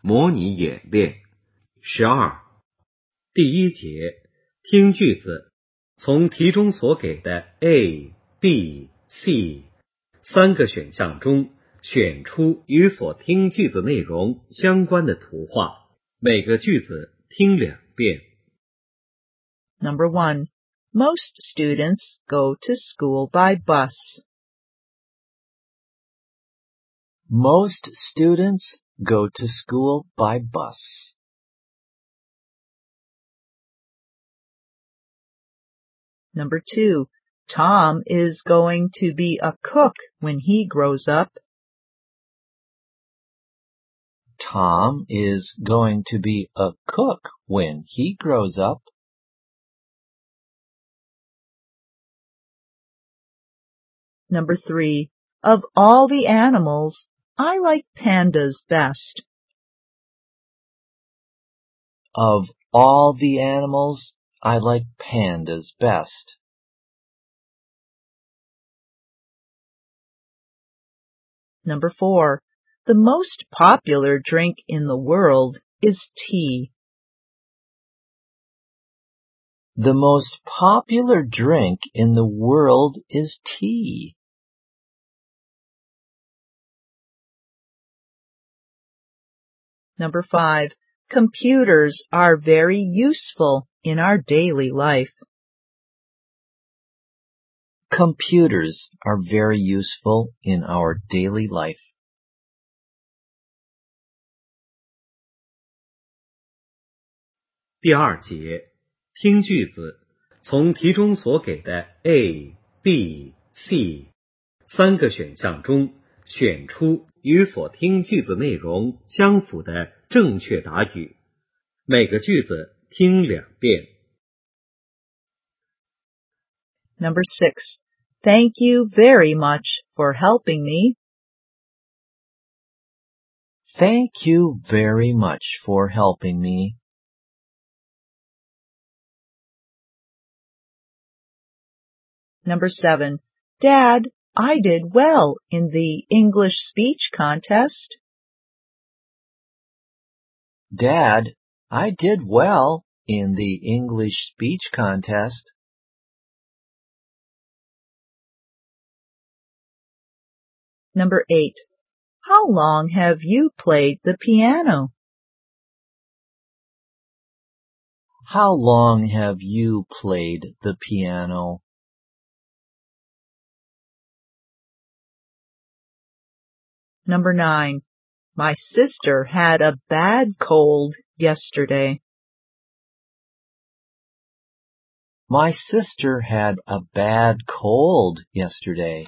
模拟演练。12. 第一节，听句子，从题中所给的 A、B、C 3个选项中选出与所听句子内容相关的图画，每个句子听2遍。 Number 1. Most students go to school by bus. Most students go to school by bus. Number 2. Tom is going to be a cook when he grows up. Tom is going to be a cook when he grows up. Number 3. Of all the animals, I like pandas best. Of all the animals, I like pandas best. Number 4. The most popular drink in the world is tea. The most popular drink in the world is tea. Number 5. Computers are very useful in our daily life. Computers are very useful in our daily life. 第二节，听句子，从题中所给的 A、B、C 3个选项中选出与所听句子内容相符的正确答语，每个句子听2遍。 Number 6. Thank you very much for helping me. Thank you very much for helping me. Number 7. Dad, I did well in the English speech contest. Dad, I did well in the English speech contest. Number 8. How long have you played the piano? How long have you played the piano? Number 9. My sister had a bad cold yesterday. My sister had a bad cold yesterday.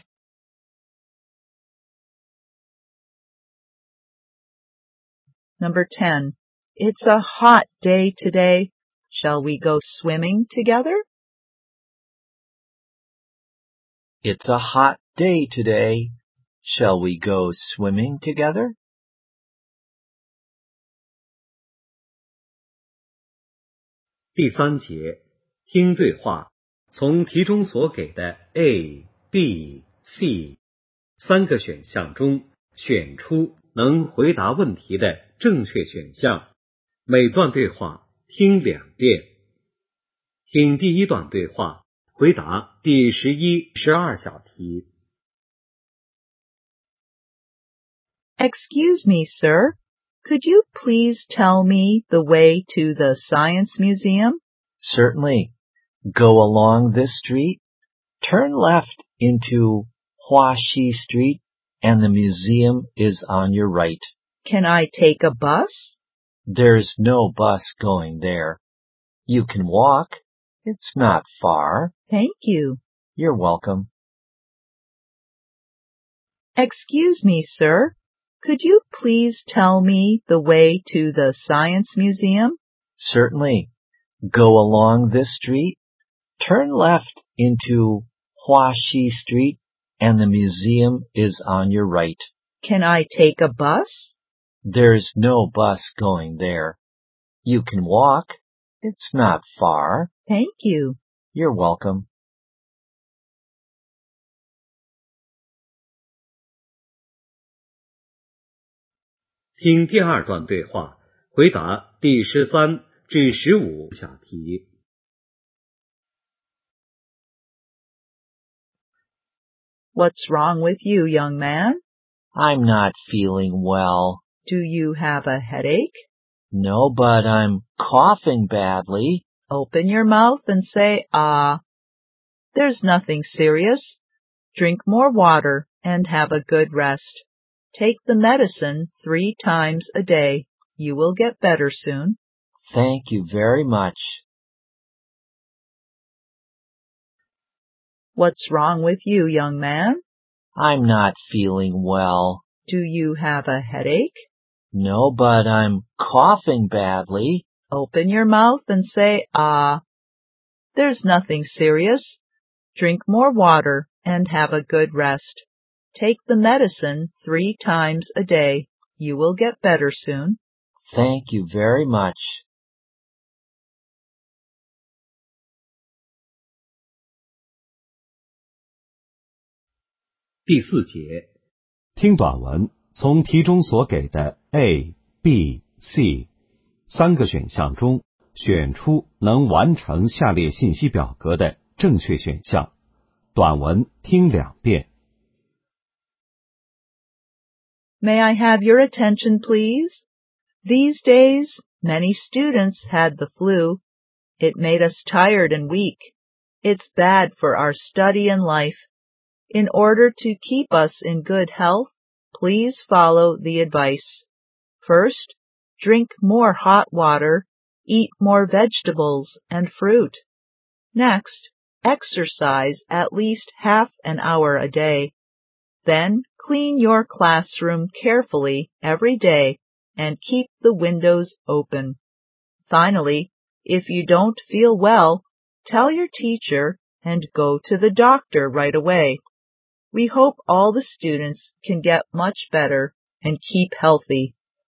Number 10. It's a hot day today. Shall we go swimming together? It's a hot day today. Shall we go swimming together? 第三节，听对话，从题中所给的 A、B、C 3个选项中选出能回答问题的正确选项，每段对话听2遍。听第一段对话，回答第11、12小题。 Excuse me, sir. Could you please tell me the way to the Science Museum? Certainly. Go along this street, turn left into Huaxi Street, and the museum is on your right. Can I take a bus? There's no bus going there. You can walk. It's not far. Thank you. You're welcome. Excuse me, sir. Could you please tell me the way to the Science Museum? Certainly. Go along this street, turn left into Huaxi Street, and the museum is on your right. Can I take a bus? There's no bus going there. You can walk. It's not far. Thank you. You're welcome. 听第二段对话，回答第13至15小题。 What's wrong with you, young man? I'm not feeling well. Do you have a headache? No, but I'm coughing badly. Open your mouth and say, ah. There's nothing serious. Drink more water and have a good rest. Take the medicine 3 times a day. You will get better soon. Thank you very much. What's wrong with you, young man? I'm not feeling well. Do you have a headache? No, but I'm coughing badly. Open your mouth and say, ah. There's nothing serious. Drink more water and have a good rest. Take the medicine 3 times a day. You will get better soon. Thank you very much. 第4节，听短文，从题中所给的 A、B、C 3个选项中选出能完成下列信息表格的正确选项。短文听2遍。 May I have your attention, please? These days, many students had the flu. It made us tired and weak. It's bad for our study and life. In order to keep us in good health, please follow the advice. First, drink more hot water, eat more vegetables and fruit. Next, exercise at least half an hour a day. Then, clean your classroom carefully every day and keep the windows open. Finally, if you don't feel well, tell your teacher and go to the doctor right away. We hope all the students can get much better and keep healthy.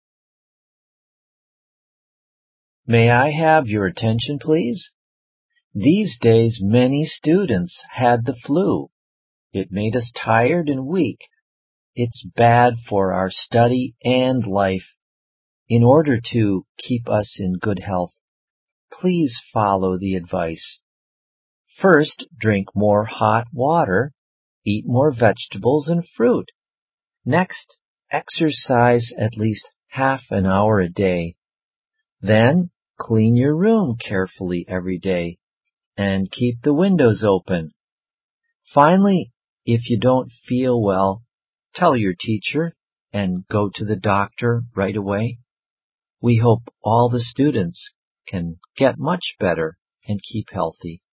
May I have your attention, please? These days, many students had the flu. It made us tired and weak. It's bad for our study and life. In order to keep us in good health, please follow the advice. First, drink more hot water, eat more vegetables and fruit. Next, exercise at least half an hour a day. Then, clean your room carefully every day and keep the windows open. Finally, if you don't feel well, tell your teacher and go to the doctor right away. We hope all the students can get much better and keep healthy.